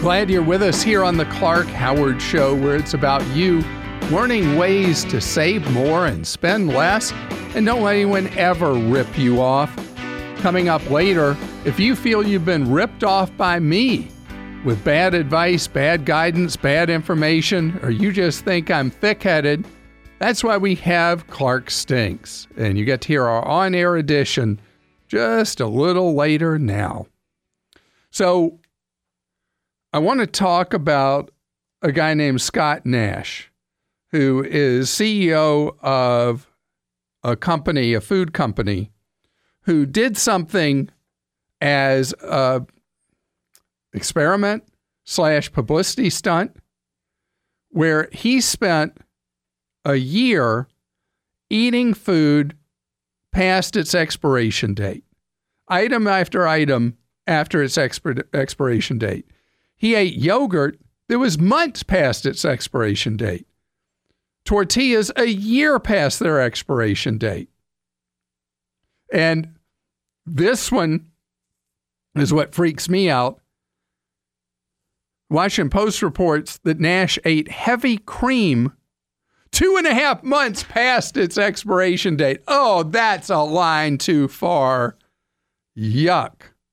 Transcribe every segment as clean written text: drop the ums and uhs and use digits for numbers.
Glad you're with us here on the Clark Howard Show, where it's about you learning ways to save more and spend less, and don't let anyone ever rip you off. Coming up later, if you feel you've been ripped off by me with bad advice, bad guidance, bad information, or you just think I'm thick-headed, that's why we have Clark Stinks. And you get to hear our on-air edition just a little later now. So I want to talk about a guy named Scott Nash, who is CEO of a company, a food company, who did something as a experiment / publicity stunt where he spent a year eating food past its expiration date, item after item after its expiration date. He ate yogurt that was months past its expiration date. Tortillas a year past their expiration date. And this one is what freaks me out. Washington Post reports that Nash ate heavy cream 2.5 months past its expiration date. Oh, that's a line too far. Yuck.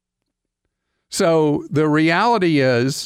So the reality is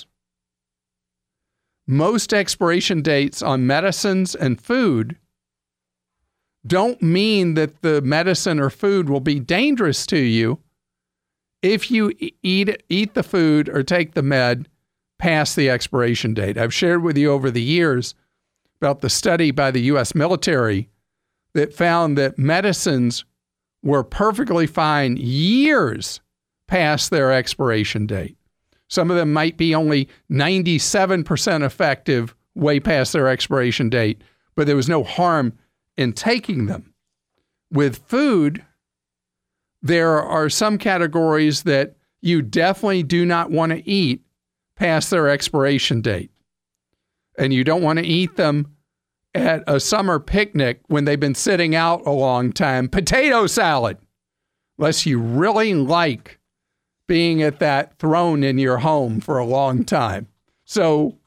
most expiration dates on medicines and food don't mean that the medicine or food will be dangerous to you if you eat the food or take the med past the expiration date. I've shared with you over the years about the study by the U.S. military that found that medicines were perfectly fine years past their expiration date. Some of them might be only 97% effective way past their expiration date, but there was no harm in taking them. With food, there are some categories that you definitely do not want to eat past their expiration date. And you don't want to eat them at a summer picnic when they've been sitting out a long time. Potato salad, unless you really like being at that throne in your home for a long time. So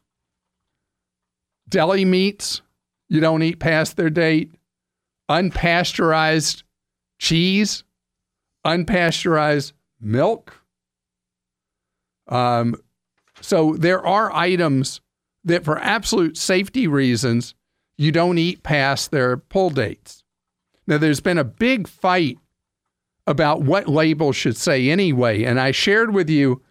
deli meats, you don't eat past their date. Unpasteurized cheese, unpasteurized milk. So there are items that for absolute safety reasons, you don't eat past their pull dates. Now, there's been a big fight about what labels should say anyway. And I shared with you,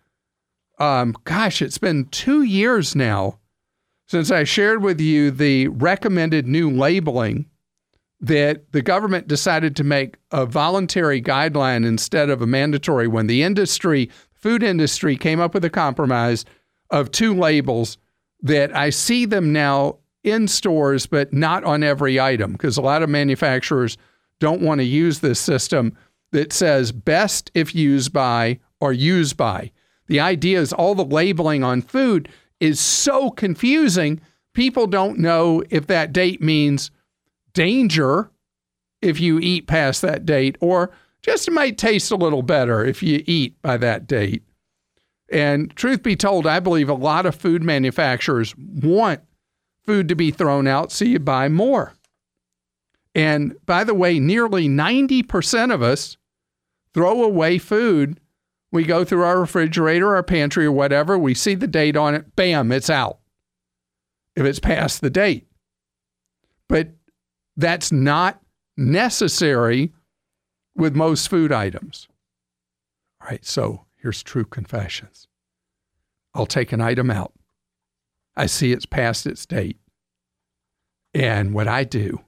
it's been 2 years now since I shared with you the recommended new labeling that the government decided to make a voluntary guideline instead of a mandatory one. The food industry came up with a compromise of 2 labels that I see them now in stores, but not on every item, because a lot of manufacturers don't want to use this system that says best if used by or used by. The idea is all the labeling on food is so confusing, people don't know if that date means danger if you eat past that date, or just it might taste a little better if you eat by that date. And truth be told, I believe a lot of food manufacturers want food to be thrown out so you buy more. And by the way, nearly 90% of us throw away food. We go through our refrigerator, our pantry, or whatever. We see the date on it. Bam, it's out if it's past the date. But that's not necessary with most food items. All right, so here's true confessions. I'll take an item out. I see it's past its date. And what I do,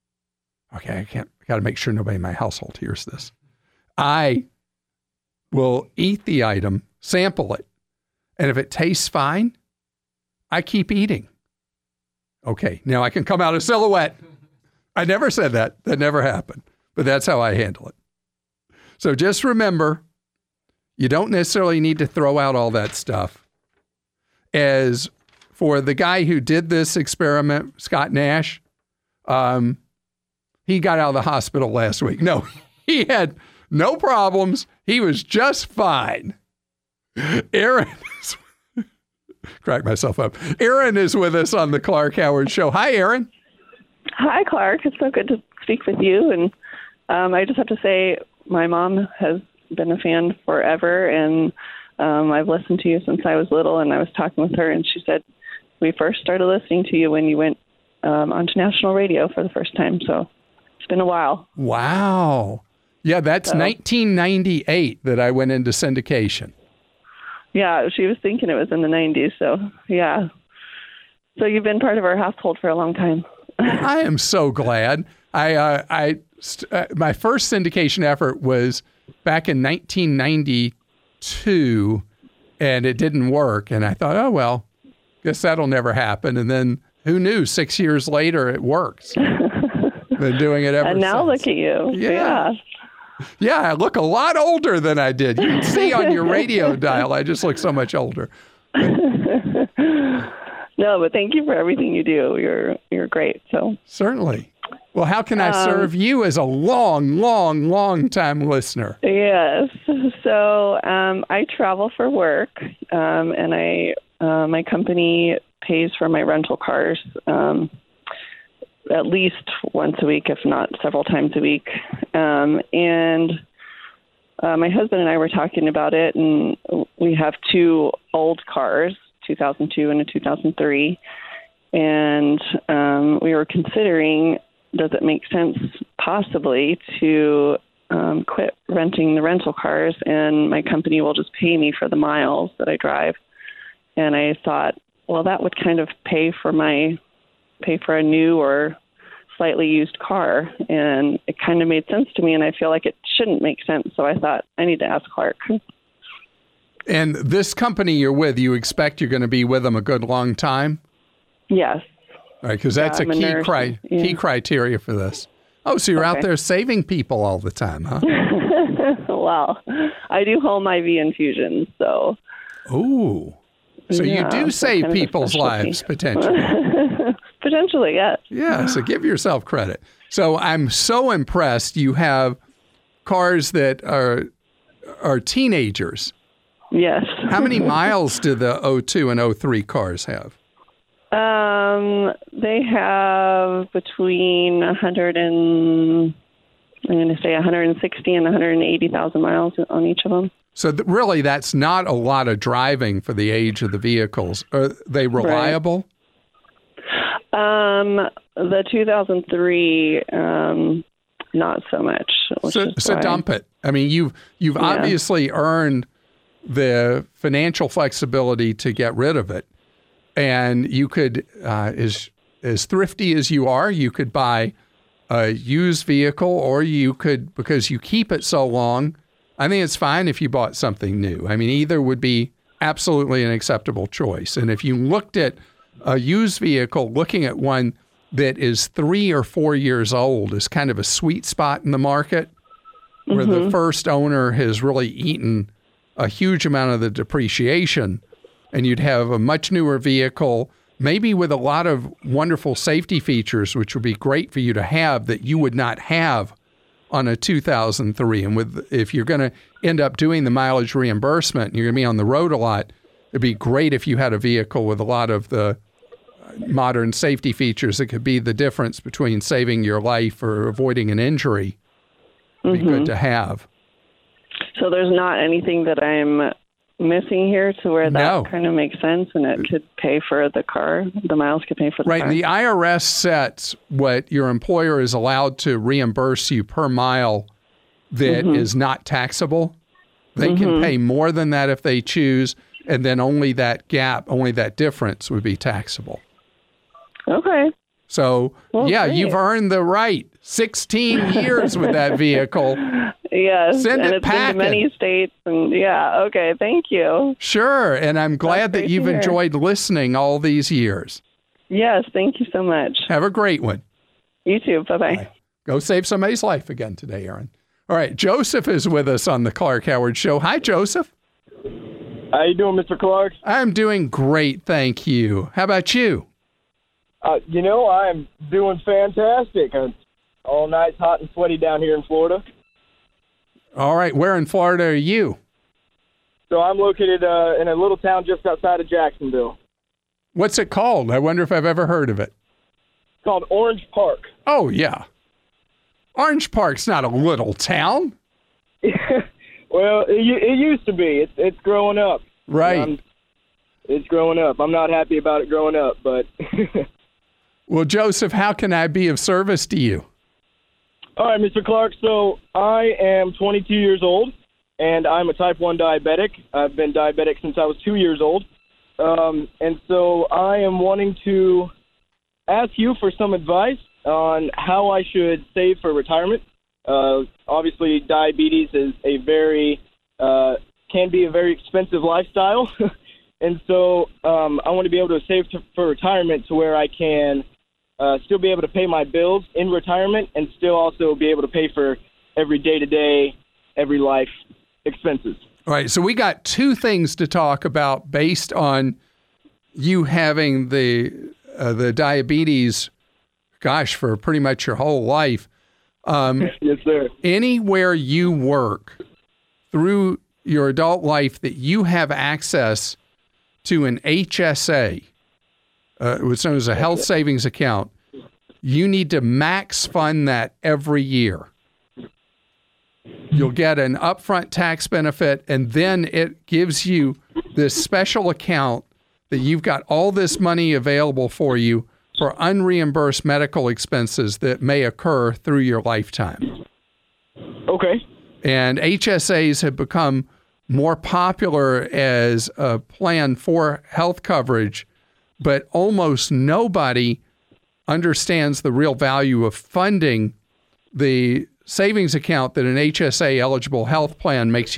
I got to make sure nobody in my household hears this. I will eat the item, sample it, and if it tastes fine, I keep eating. Okay, now I can come out of silhouette. I never said that. That never happened. But that's how I handle it. So just remember, you don't necessarily need to throw out all that stuff. As for the guy who did this experiment, Scott Nash, he got out of the hospital last week. No, he had no problems. He was just fine. Aaron crack myself up. Erin is with us on the Clark Howard Show. Hi, Erin. Hi, Clark. It's so good to speak with you. And I just have to say, my mom has been a fan forever, and I've listened to you since I was little. And I was talking with her, and she said we first started listening to you when you went onto national radio for the first time. So it's been a while. Wow. Yeah, that's 1998 that I went into syndication. Yeah, she was thinking it was in the 90s. So, yeah. So you've been part of our household for a long time. I am so glad. My first syndication effort was back in 1992, and it didn't work. And I thought, oh, well, guess that'll never happen. And then who knew? 6 years later, it works. Been doing it ever since. And now look at you. Yeah. Yeah, I look a lot older than I did. You can see on your radio dial, I just look so much older. No, but thank you for everything you do. You're great. So certainly. Well, how can I serve you as a long time listener? Yes. So I travel for work, and my company pays for my rental cars at least once a week, if not several times a week. And my husband and I were talking about it, and we have two old cars, 2002 and a 2003. And we were considering, does it make sense possibly to quit renting the rental cars, and my company will just pay me for the miles that I drive? And I thought, well, that would kind of pay for a new or slightly used car. And it kind of made sense to me, and I feel like it shouldn't make sense. So I thought, I need to ask Clark. And this company you're with, you expect you're going to be with them a good long time? Yes. All right, because that's a key criteria for this. Oh, so you're out there saving people all the time, huh? Well, I do home IV infusions, so. Ooh. So you do save people's lives, potentially. Potentially, yes. Yeah, so give yourself credit. So I'm so impressed you have cars that are teenagers. Yes. How many miles do the 02 and 03 cars have? They have between 160 and 180,000 miles on each of them. So really, that's not a lot of driving for the age of the vehicles. Are they reliable? Right. The 2003, not so much. So dump it. I mean, you've obviously earned the financial flexibility to get rid of it. And you could, as thrifty as you are, you could buy a used vehicle, or you could, because you keep it so long, I think it's fine if you bought something new. I mean, either would be absolutely an acceptable choice. And if you looked at a used vehicle, looking at one that is 3 or 4 years old is kind of a sweet spot in the market, where the first owner has really eaten a huge amount of the depreciation. And you'd have a much newer vehicle, maybe with a lot of wonderful safety features, which would be great for you to have that you would not have on a 2003. And if you're going to end up doing the mileage reimbursement and you're going to be on the road a lot, it'd be great if you had a vehicle with a lot of the modern safety features that could be the difference between saving your life or avoiding an injury. It'd be good to have. So there's not anything that I'm missing here to where that kind of makes sense, and it could pay for the car. The miles could pay for the car. Right. And the IRS sets what your employer is allowed to reimburse you per mile that is not taxable. They can pay more than that if they choose, and then only that gap, only that difference would be taxable. Okay. So, great. You've earned the right. 16 years with that vehicle. Yes, Send and it it's packing. been to many states, and okay, thank you. Sure, and I'm glad that you've enjoyed listening all these years. Yes, thank you so much. Have a great one. You too, bye-bye. Bye. Go save somebody's life again today, Erin. All right, Joseph is with us on the Clark Howard Show. Hi, Joseph. How you doing, Mr. Clark? I'm doing great, thank you. How about you? I'm doing fantastic. All night's hot and sweaty down here in Florida. All right. Where in Florida are you? So I'm located in a little town just outside of Jacksonville. What's it called? I wonder if I've ever heard of it. It's called Orange Park. Oh, yeah. Orange Park's not a little town. Well, it used to be. It's growing up. Right. It's growing up. I'm not happy about it growing up, but... Well, Joseph, how can I be of service to you? All right, Mr. Clark. So I am 22 years old, and I'm a type 1 diabetic. I've been diabetic since I was 2 years old. And so I am wanting to ask you for some advice on how I should save for retirement. Obviously, diabetes is can be a very expensive lifestyle. And so I want to be able to save for retirement to where I can still be able to pay my bills in retirement and still also be able to pay for every day-to-day, every life expenses. All right, so we got two things to talk about based on you having the diabetes, gosh, for pretty much your whole life. Yes, sir. Anywhere you work through your adult life that you have access to an HSA, what's known as a health savings account, you need to max fund that every year. You'll get an upfront tax benefit, and then it gives you this special account that you've got all this money available for you for unreimbursed medical expenses that may occur through your lifetime. Okay. And HSAs have become more popular as a plan for health coverage, but almost nobody understands the real value of funding the savings account that an HSA eligible health plan makes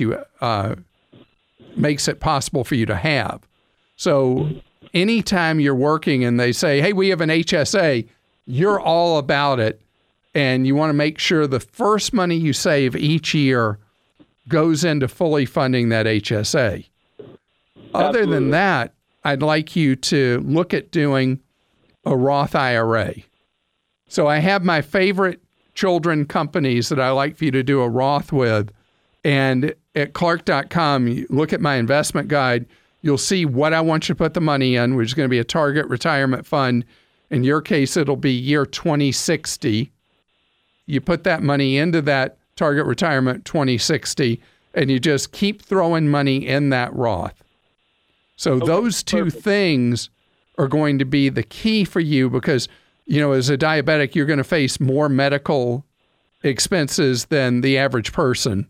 it possible for you to have. So anytime you're working and they say, hey, we have an HSA, you're all about it. And you want to make sure the first money you save each year goes into fully funding that HSA. Other than that, I'd like you to look at doing a Roth IRA. So I have my favorite children companies that I like for you to do a Roth with. And at Clark.com, you look at my investment guide, you'll see what I want you to put the money in, which is going to be a target retirement fund. In your case, it'll be year 2060. You put that money into that target retirement 2060, and you just keep throwing money in that Roth. So those two things are going to be the key for you because, as a diabetic, you're going to face more medical expenses than the average person.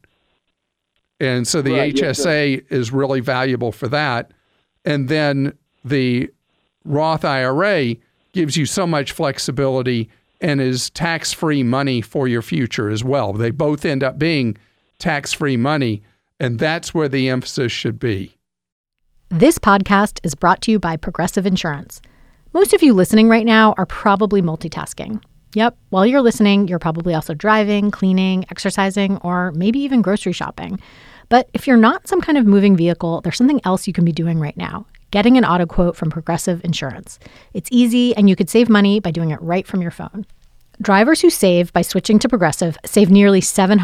And so the HSA is really valuable for that. And then the Roth IRA gives you so much flexibility and is tax-free money for your future as well. They both end up being tax-free money, and that's where the emphasis should be. This podcast is brought to you by Progressive Insurance. Most of you listening right now are probably multitasking. Yep, while you're listening, you're probably also driving, cleaning, exercising, or maybe even grocery shopping. But if you're not some kind of moving vehicle, there's something else you can be doing right now. Getting an auto quote from Progressive Insurance. It's easy, and you could save money by doing it right from your phone. Drivers who save by switching to Progressive save nearly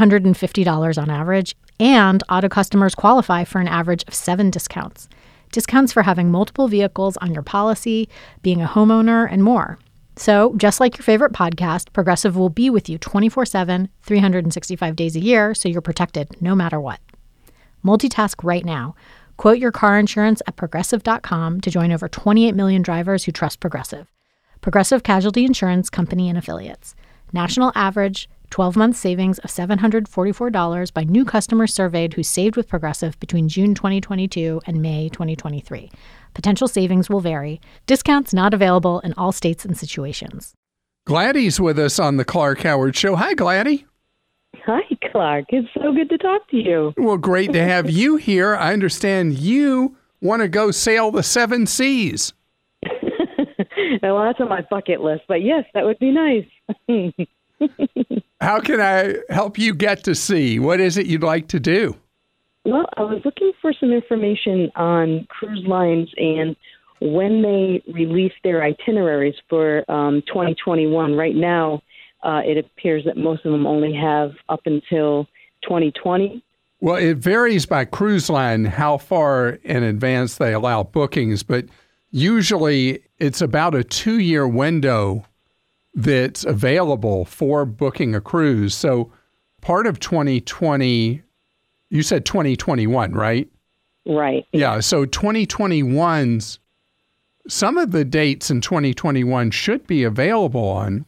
$750 on average, and auto customers qualify for an average of 7 discounts. Discounts for having multiple vehicles on your policy, being a homeowner, and more. So, just like your favorite podcast, Progressive will be with you 24/7, 365 days a year, so you're protected no matter what. Multitask right now. Quote your car insurance at Progressive.com to join over 28 million drivers who trust Progressive. Progressive Casualty Insurance Company and Affiliates. National average 12-month savings of $744 by new customers surveyed who saved with Progressive between June 2022 and May 2023. Potential savings will vary. Discounts not available in all states and situations. Gladdy's with us on the Clark Howard Show. Hi, Gladdy. Hi, Clark. It's so good to talk to you. Well, great to have you here. I understand you want to go sail the 7 seas. Well, that's on my bucket list, but yes, that would be nice. How can I help you get to sea? What is it you'd like to do? Well, I was looking for some information on cruise lines and when they release their itineraries for 2021. Right now, it appears that most of them only have up until 2020 Well, it varies by cruise line how far in advance they allow bookings, but usually it's about a 2-year window that's available for booking a cruise. So part of 2020, you said 2021, right? Right. Yeah, so 2021's, some of the dates in 2021 should be available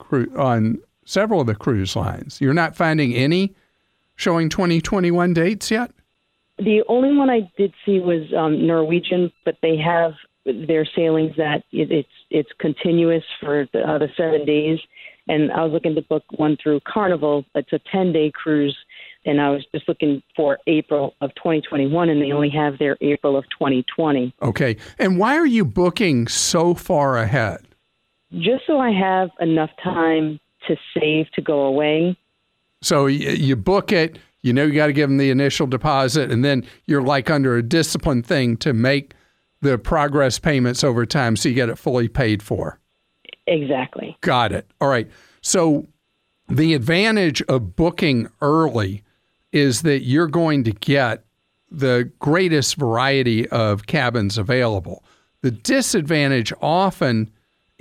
on several of the cruise lines. You're not finding any showing 2021 dates yet? The only one I did see was Norwegian, but they have their sailings that it's continuous for the 7 days. And I was looking to book one through Carnival. It's a 10-day cruise, and I was just looking for April of 2021, and they only have their April of 2020. Okay. And why are you booking so far ahead? Just so I have enough time to save to go away. So you book it, you know you got to give them the initial deposit, and then you're like under a discipline thing to make the progress payments over time so you get it fully paid for. Exactly. Got it. All right. So the advantage of booking early is that you're going to get the greatest variety of cabins available. The disadvantage often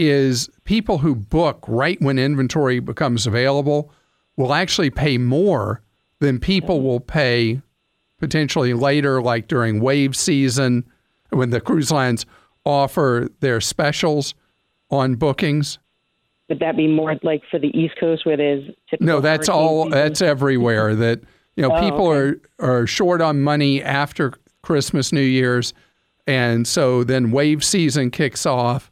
is people who book right when inventory becomes available will actually pay more than people will pay potentially later, like during wave season, when the cruise lines offer their specials on bookings. Would that be more like for the East Coast where there's typical? No, that's all. Season? That's everywhere. That people okay. are short on money after Christmas, New Year's, and so then wave season kicks off,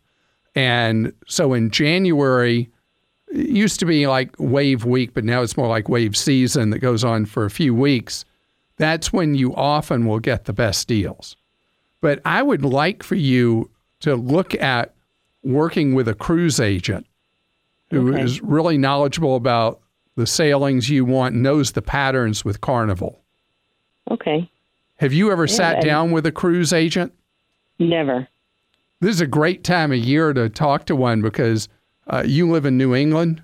and so in January, it used to be like wave week, but now it's more like wave season that goes on for a few weeks. That's when you often will get the best deals. But I would like for you to look at working with a cruise agent who is really knowledgeable about the sailings you want, knows the patterns with Carnival. Okay. Have you ever sat down with a cruise agent? Never. This is a great time of year to talk to one because you live in New England?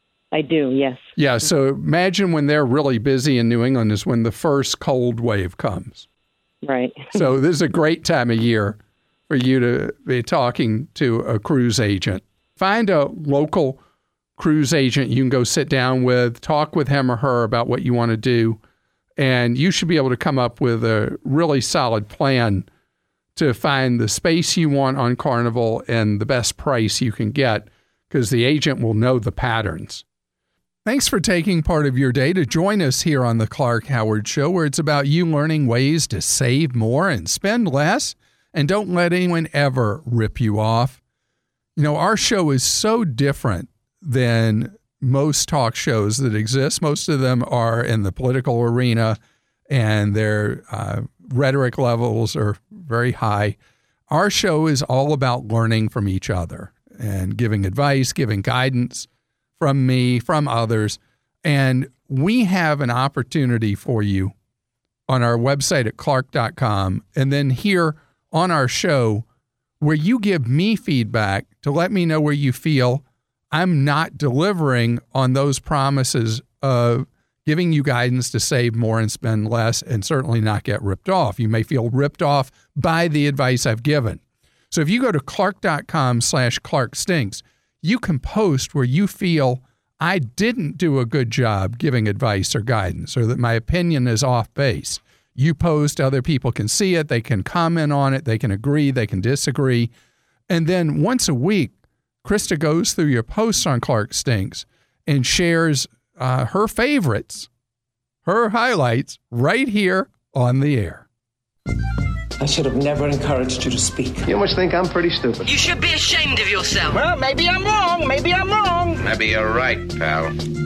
I do, yes. Yeah, so imagine when they're really busy in New England is when the first cold wave comes. Right. So this is a great time of year for you to be talking to a cruise agent. Find a local cruise agent you can go sit down with, talk with him or her about what you want to do, and you should be able to come up with a really solid plan to find the space you want on Carnival and the best price you can get, because the agent will know the patterns. Thanks for taking part of your day to join us here on the Clark Howard Show, where it's about you learning ways to save more and spend less, and don't let anyone ever rip you off. You know, our show is so different than most talk shows that exist. Most of them are in the political arena, and their rhetoric levels are very high. Our show is all about learning from each other and giving advice, giving guidance from me, from others. And we have an opportunity for you on our website at clark.com, and then here on our show where you give me feedback to let me know where you feel I'm not delivering on those promises of giving you guidance to save more and spend less, and certainly not get ripped off. You may feel ripped off by the advice I've given. So if you go to clark.com/ClarkStinks, you can post where you feel I didn't do a good job giving advice or guidance, or that my opinion is off base. You post, other people can see it, they can comment on it, they can agree, they can disagree. And then once a week, Krista goes through your posts on Clark Stinks and shares her favorites, her highlights, right here on the air. I should have never encouraged you to speak. You must think I'm pretty stupid. You should be ashamed of yourself. Well, maybe I'm wrong. Maybe I'm wrong. Maybe you're right, pal.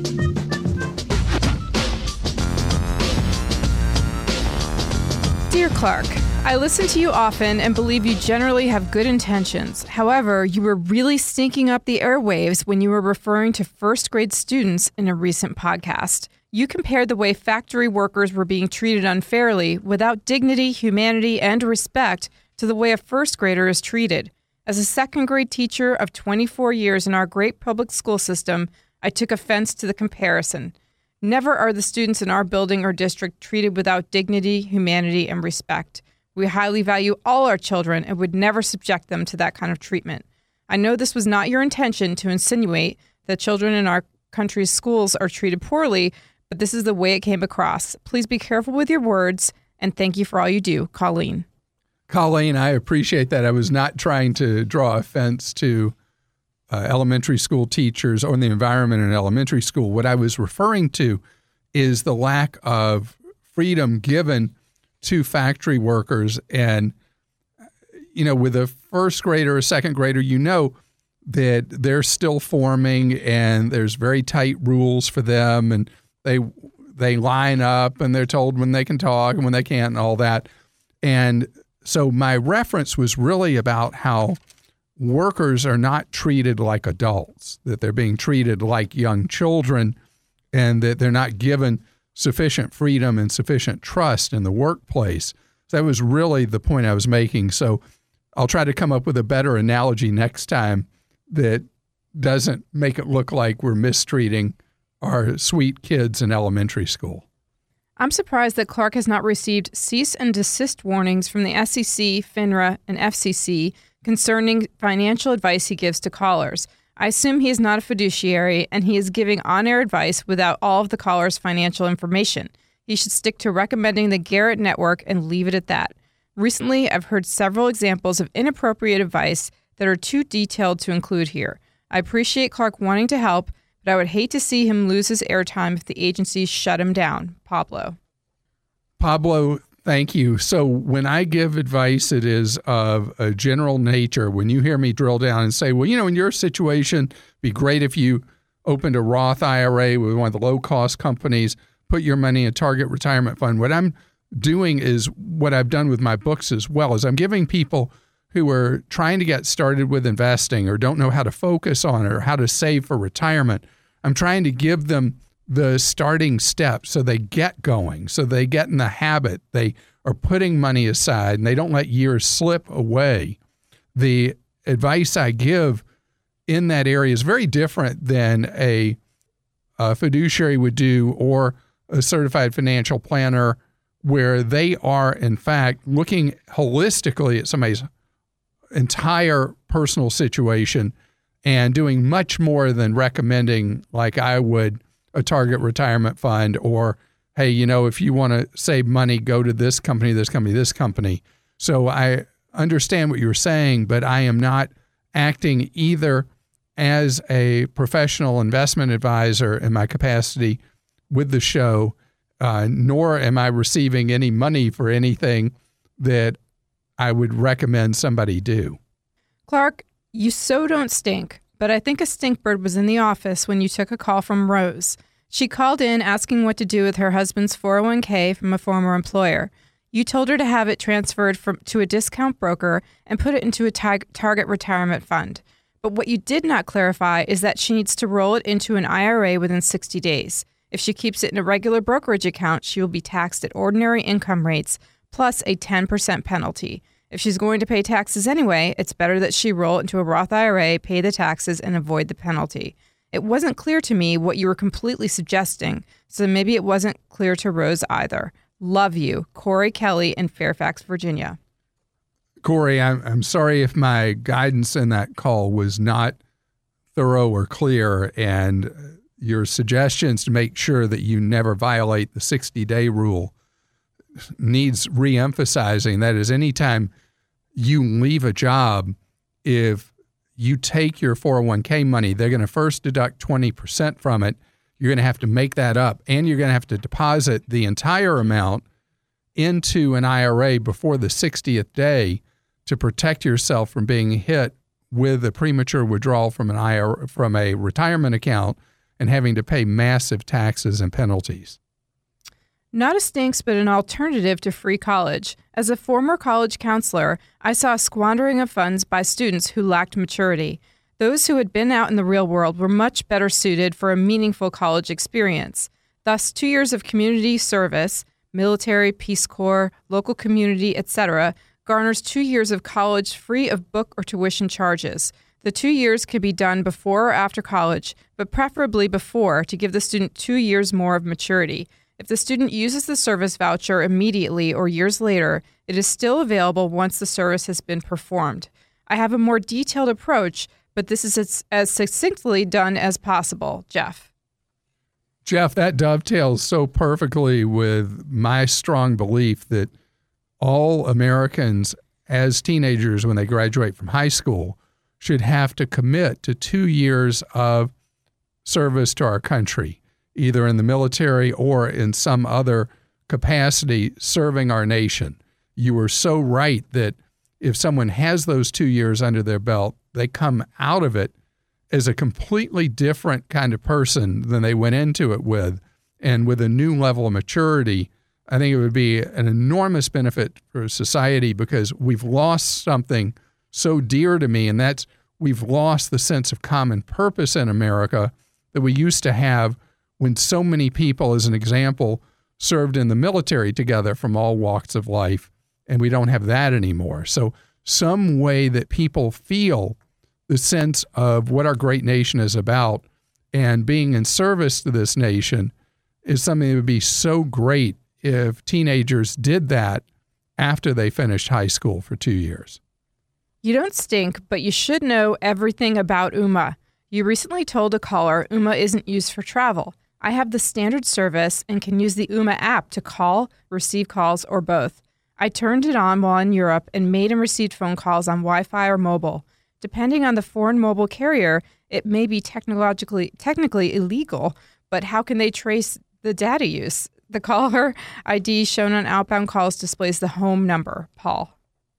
Dear Clark, I listen to you often and believe you generally have good intentions. However, you were really stinking up the airwaves when you were referring to first grade students in a recent podcast. You compared the way factory workers were being treated unfairly, without dignity, humanity, and respect, to the way a first grader is treated. As a second grade teacher of 24 years in our great public school system, I took offense to the comparison. Never are the students in our building or district treated without dignity, humanity, and respect. We highly value all our children and would never subject them to that kind of treatment. I know this was not your intention to insinuate that children in our country's schools are treated poorly, but this is the way it came across. Please be careful with your words, and thank you for all you do, Colleen. Colleen, I appreciate that. I was not trying to draw offense to elementary school teachers or the environment in elementary school. What I was referring to is the lack of freedom given to factory workers. And, with a first grader or second grader, that they're still forming and there's very tight rules for them. And they line up and they're told when they can talk and when they can't and all that. And so my reference was really about how workers are not treated like adults, that they're being treated like young children, and that they're not given sufficient freedom and sufficient trust in the workplace. So that was really the point I was making. So I'll try to come up with a better analogy next time that doesn't make it look like we're mistreating our sweet kids in elementary school. I'm surprised that Clark has not received cease and desist warnings from the SEC, FINRA, and FCC concerning financial advice he gives to callers. I assume he is not a fiduciary and he is giving on-air advice without all of the caller's financial information. He should stick to recommending the Garrett Network and leave it at that. Recently, I've heard several examples of inappropriate advice that are too detailed to include here. I appreciate Clark wanting to help, but I would hate to see him lose his airtime if the agencies shut him down. Pablo, thank you. So when I give advice, it is of a general nature. When you hear me drill down and say, well, in your situation, it'd be great if you opened a Roth IRA with one of the low-cost companies, put your money in a target retirement fund. What I'm doing is what I've done with my books as well, is I'm giving people who are trying to get started with investing or don't know how to focus on it or how to save for retirement. I'm trying to give them the starting steps so they get going, so they get in the habit. They are putting money aside and they don't let years slip away. The advice I give in that area is very different than a fiduciary would do or a certified financial planner, where they are, in fact, looking holistically at somebody's entire personal situation and doing much more than recommending, like I would, a target retirement fund or, hey, if you want to save money, go to this company, this company, this company. So I understand what you're saying, but I am not acting either as a professional investment advisor in my capacity with the show, nor am I receiving any money for anything that I would recommend somebody do. Clark, you so don't stink, but I think a stink bird was in the office when you took a call from Rose. She called in asking what to do with her husband's 401k from a former employer. You told her to have it transferred to a discount broker and put it into a target retirement fund. But what you did not clarify is that she needs to roll it into an IRA within 60 days. If she keeps it in a regular brokerage account, she will be taxed at ordinary income rates plus a 10% penalty. If she's going to pay taxes anyway, it's better that she roll it into a Roth IRA, pay the taxes, and avoid the penalty. It wasn't clear to me what you were completely suggesting, so maybe it wasn't clear to Rose either. Love you, Corey Kelly in Fairfax, Virginia. Corey, I'm sorry if my guidance in that call was not thorough or clear, and your suggestions to make sure that you never violate the 60-day rule needs reemphasizing. That is, anytime you leave a job, if you take your 401k money, they're going to first deduct 20% from it. You're going to have to make that up, and you're going to have to deposit the entire amount into an IRA before the 60th day to protect yourself from being hit with a premature withdrawal from an IRA, from a retirement account, and having to pay massive taxes and penalties. Not a stinks, but an alternative to free college. As a former college counselor, I saw a squandering of funds by students who lacked maturity. Those who had been out in the real world were much better suited for a meaningful college experience. Thus, 2 years of community service, military, Peace Corps, local community, etc., garners 2 years of college free of book or tuition charges. The 2 years can be done before or after college, but preferably before to give the student 2 years more of maturity. If the student uses the service voucher immediately or years later, it is still available once the service has been performed. I have a more detailed approach, but this is as succinctly done as possible. Jeff. Jeff, that dovetails so perfectly with my strong belief that all Americans as teenagers, when they graduate from high school, should have to commit to 2 years of service to our country, either in the military or in some other capacity serving our nation. You were so right that if someone has those 2 years under their belt, they come out of it as a completely different kind of person than they went into it with. And with a new level of maturity, I think it would be an enormous benefit for society, because we've lost something so dear to me, and that's we've lost the sense of common purpose in America that we used to have when so many people, as an example, served in the military together from all walks of life, and we don't have that anymore. So some way that people feel the sense of what our great nation is about and being in service to this nation is something that would be so great if teenagers did that after they finished high school for 2 years. You don't stink, but you should know everything about Ooma. You recently told a caller Ooma isn't used for travel. I have the standard service and can use the Ooma app to call, receive calls, or both. I turned it on while in Europe and made and received phone calls on Wi-Fi or mobile. Depending on the foreign mobile carrier, it may be technically illegal, but how can they trace the data use? The caller ID shown on outbound calls displays the home number. Paul,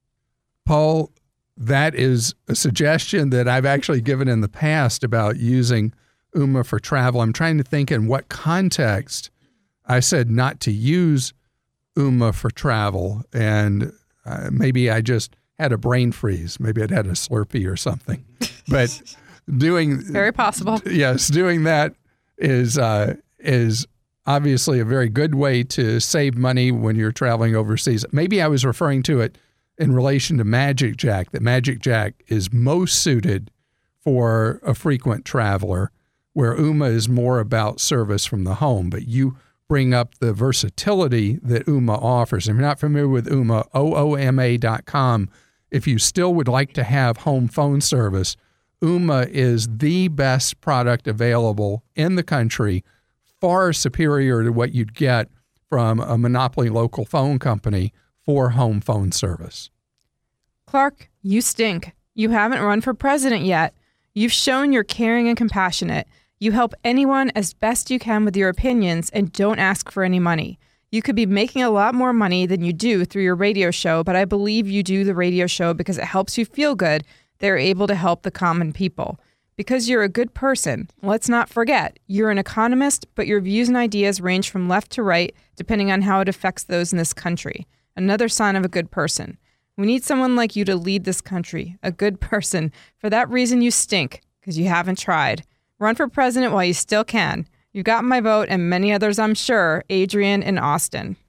that is a suggestion that I've actually given in the past about using Ooma for travel. I'm trying to think in what context I said not to use Ooma for travel, and maybe I just had a brain freeze. Maybe I'd had a Slurpee or something. But doing very possible. Yes, doing that is obviously a very good way to save money when you're traveling overseas. Maybe I was referring to it in relation to Magic Jack, that Magic Jack is most suited for a frequent traveler, where Ooma is more about service from the home. But you bring up the versatility that Ooma offers. If you're not familiar with Ooma, OOMA.com, if you still would like to have home phone service, Ooma is the best product available in the country, far superior to what you'd get from a monopoly local phone company for home phone service. Clark, you stink. You haven't run for president yet. You've shown you're caring and compassionate. You help anyone as best you can with your opinions and don't ask for any money. You could be making a lot more money than you do through your radio show, but I believe you do the radio show because it helps you feel good. They're able to help the common people. Because you're a good person, let's not forget, you're an economist, but your views and ideas range from left to right, depending on how it affects those in this country. Another sign of a good person. We need someone like you to lead this country, a good person. For that reason, you stink, because you haven't tried. Run for president while you still can. You got my vote and many others, I'm sure. Adrian in Austin.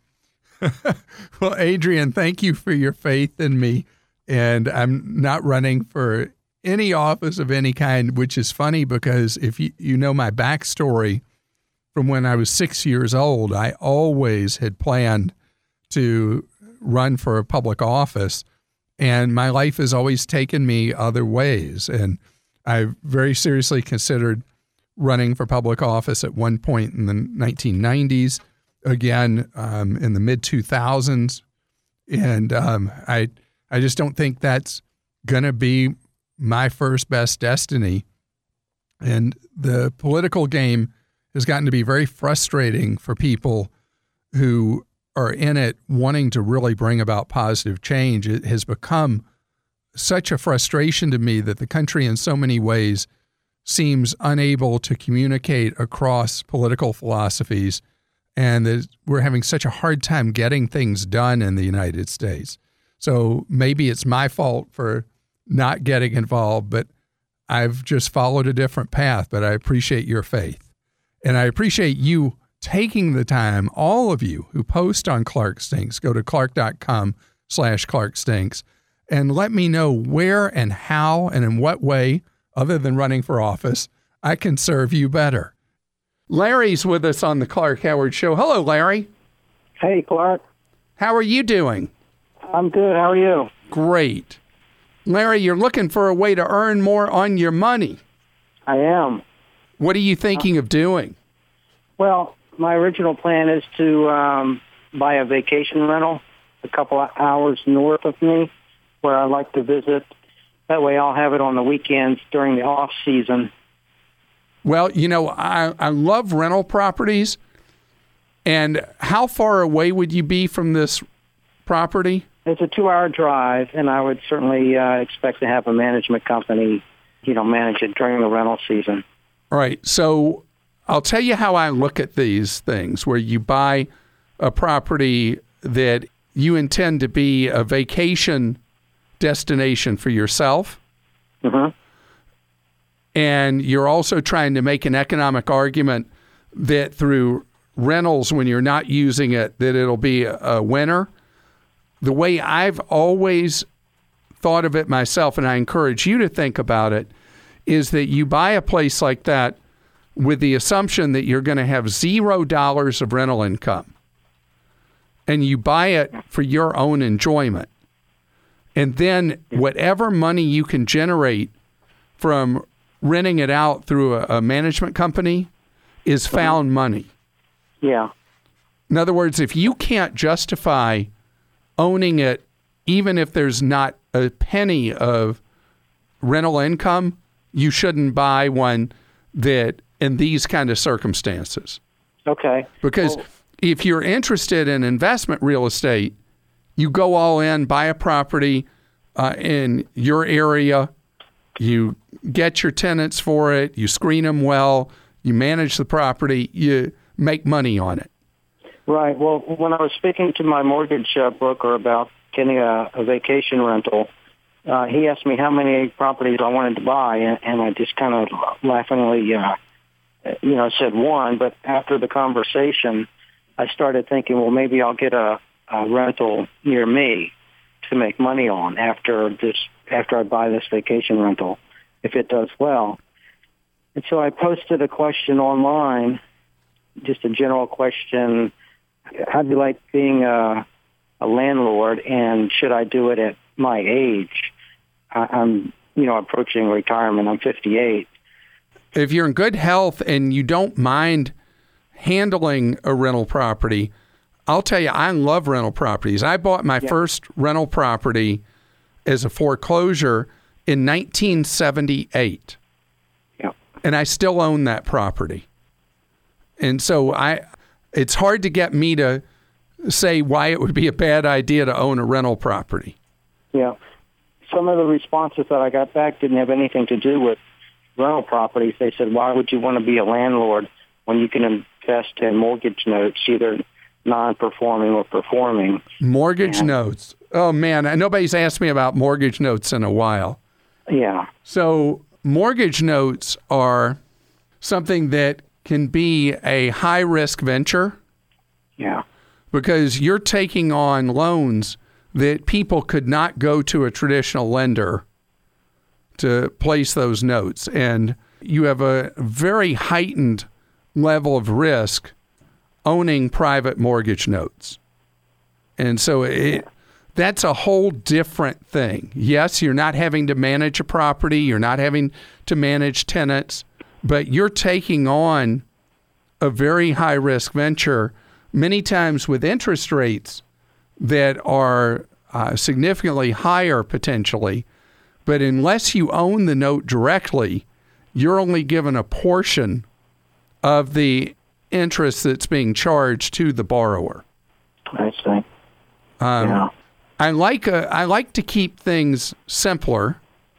Well, Adrian, thank you for your faith in me. And I'm not running for any office of any kind, which is funny because if you know my backstory from when I was 6 years old, I always had planned to run for a public office, and my life has always taken me other ways. And I very seriously considered running for public office at one point in the 1990s, again in the mid-2000s. And I just don't think that's going to be my first best destiny. And the political game has gotten to be very frustrating for people who are in it wanting to really bring about positive change. It has become such a frustration to me that the country in so many ways seems unable to communicate across political philosophies, and that we're having such a hard time getting things done in the United States. So maybe it's my fault for not getting involved, but I've just followed a different path. But I appreciate your faith. And I appreciate you taking the time, all of you who post on Clark Stinks, go to clark.com/Clark Stinks, and let me know where and how and in what way, other than running for office, I can serve you better. Larry's with us on the Clark Howard Show. Hello, Larry. Hey, Clark. How are you doing? I'm good. How are you? Great. Larry, you're looking for a way to earn more on your money. I am. What are you thinking of doing? Well, my original plan is to buy a vacation rental a couple of hours north of me where I like to visit. That way I'll have it on the weekends during the off season. Well, you know, I love rental properties. And how far away would you be from this property? It's a 2-hour drive, and I would certainly expect to have a management company, manage it during the rental season. All right. So I'll tell you how I look at these things, where you buy a property that you intend to be a vacation destination for yourself. Mm-hmm. And you're also trying to make an economic argument that through rentals, when you're not using it, that it'll be a winner. The way I've always thought of it myself, and I encourage you to think about it, is that you buy a place like that with the assumption that you're going to have $0 of rental income. And you buy it for your own enjoyment. And then whatever money you can generate from renting it out through a management company is found money. Yeah. In other words, if you can't justify owning it, even if there's not a penny of rental income, you shouldn't buy one that in these kind of circumstances. Okay. Because if you're interested in investment real estate, you go all in, buy a property in your area, you get your tenants for it, you screen them well, you manage the property, you make money on it. Right. Well, when I was speaking to my mortgage broker about getting a vacation rental, he asked me how many properties I wanted to buy, and I just kind of laughingly, said one. But after the conversation, I started thinking, well, maybe I'll get a rental near me to make money on after I buy this vacation rental, if it does well. And so I posted a question online, just a general question. How do you like being a landlord, and should I do it at my age? I'm, approaching retirement. I'm 58. If you're in good health and you don't mind handling a rental property, I'll tell you, I love rental properties. I bought my first rental property as a foreclosure in 1978. Yeah. And I still own that property. And so it's hard to get me to say why it would be a bad idea to own a rental property. Yeah. Some of the responses that I got back didn't have anything to do with rental properties. They said, why would you want to be a landlord when you can invest in mortgage notes, either non-performing or performing? Mortgage notes. Oh, man. Nobody's asked me about mortgage notes in a while. Yeah. So mortgage notes are something that can be a high-risk venture. Yeah. Because you're taking on loans that people could not go to a traditional lender to place those notes. And you have a very heightened level of risk owning private mortgage notes. And so that's a whole different thing. Yes, you're not having to manage a property. You're not having to manage tenants. But you're taking on a very high-risk venture, many times with interest rates that are significantly higher potentially. But unless you own the note directly, you're only given a portion of the interest that's being charged to the borrower. I see. Yeah. I like to keep things simpler,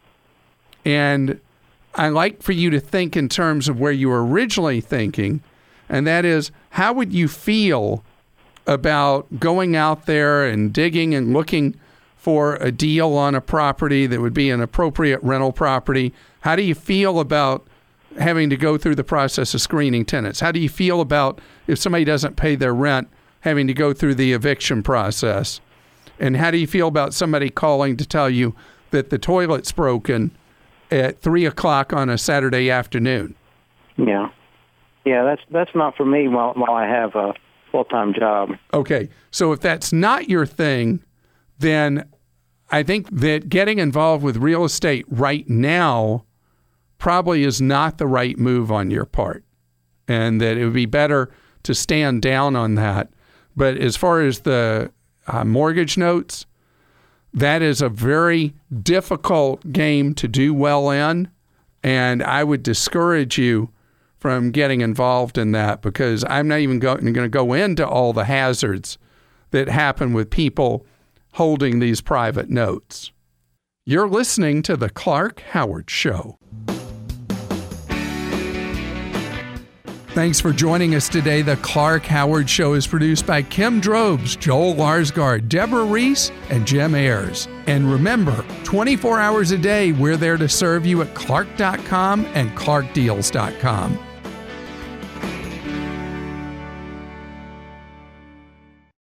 and I like for you to think in terms of where you were originally thinking, and that is, how would you feel about going out there and digging and looking for a deal on a property that would be an appropriate rental property? How do you feel about having to go through the process of screening tenants? How do you feel about if somebody doesn't pay their rent, having to go through the eviction process? And how do you feel about somebody calling to tell you that the toilet's broken at 3 o'clock on a Saturday afternoon? Yeah. Yeah, that's not for me while I have a full-time job. Okay. So if that's not your thing, then I think that getting involved with real estate right now probably is not the right move on your part, and that it would be better to stand down on that. But as far as the mortgage notes, that is a very difficult game to do well in, and I would discourage you from getting involved in that, because I'm not even going to go into all the hazards that happen with people holding these private notes. You're listening to The Clark Howard Show. Thanks for joining us today. The Clark Howard Show is produced by Kim Drobes, Joel Larsgaard, Deborah Reese, and Jim Ayers. And remember, 24 hours a day, we're there to serve you at Clark.com and ClarkDeals.com.